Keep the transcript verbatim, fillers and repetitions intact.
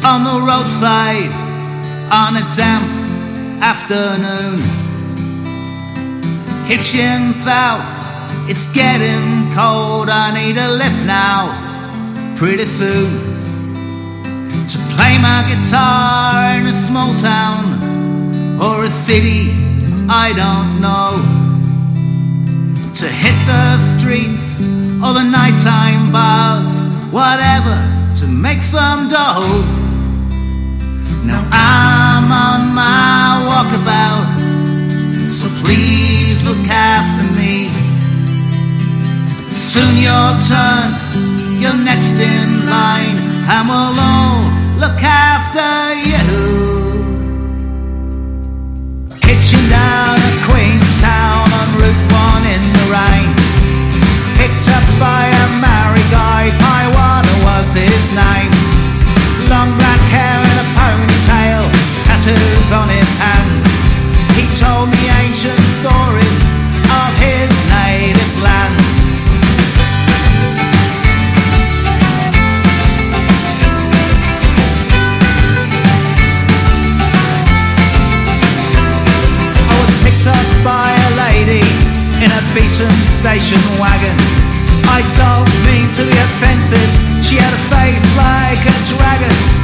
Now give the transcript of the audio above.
on the roadside on a damp afternoon. Hitching south, it's getting cold. I need a lift now, pretty soon, to play my guitar in a small town or a city I don't know, to hit the streets or the nighttime bars, whatever, to make some dough. Now I'm on my walkabout, so please look after me. Soon your turn, you're next in line, and we'll all look after you. Hitching down at Queenstown on Route one in the rain, picked up by a Maori guy, Paiwana was his name. Long black hair and a ponytail, tattoos on his hand. He told me ancient stories of his native land. I was picked up by a lady in a beaten station wagon. I don't mean to be offensive, she had a face like a dragon.